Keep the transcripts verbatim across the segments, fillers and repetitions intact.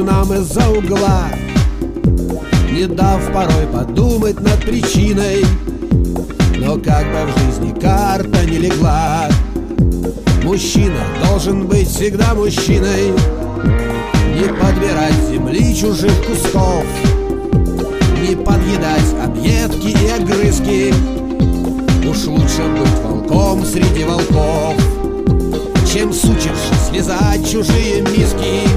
нам из-за угла, не дав порой подумать над причиной. Но как бы в жизни карта не легла, мужчина должен быть всегда мужчиной. Не подбирать земли чужих кусков, не подъедать объедки и огрызки. Уж лучше быть волком среди волков, чем сучившись лизать чужие миски.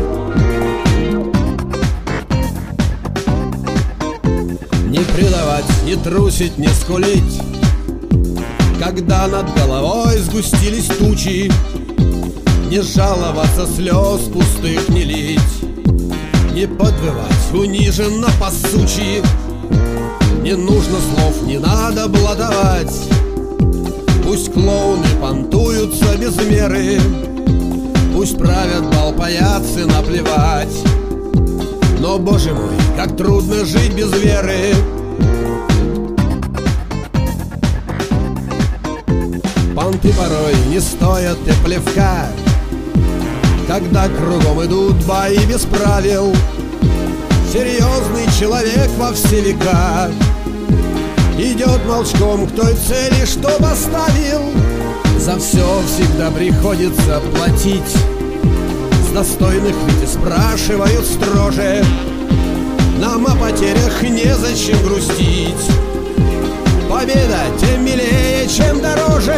Не предавать, не трусить, не скулить, когда над головой сгустились тучи. Не жаловаться, слез пустых не лить, не подвывать униженно по сучи. Не нужно слов, не надо бладовать, пусть клоуны понтуются без меры, пусть правят бал паяцы, наплевать. Но, боже мой, как трудно жить без веры. Понты порой не стоят и плевка, когда кругом идут бои без правил. Серьезный человек во все века идет молчком к той цели, что поставил. За все всегда приходится платить, с достойных ведь и спрашивают строже. Нам о потерях незачем грустить, победа тем милее, чем дороже.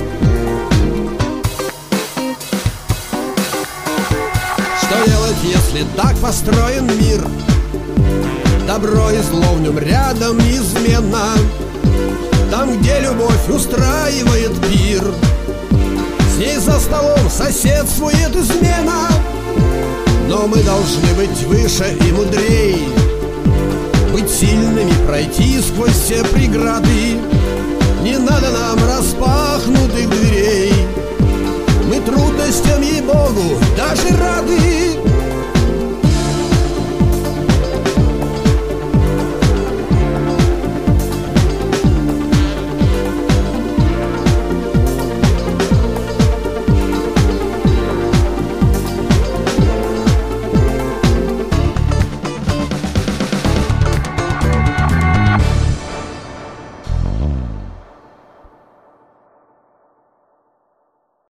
Что делать, если так построен мир? Добро и зло в нем рядом неизменно. Там, где любовь устраивает пир, с ней за столом соседствует измена. Но мы должны быть выше и мудрей, быть сильными, пройти сквозь все преграды. Не надо нам распахнутых дверей, мы трудностям, ей-богу, даже рады.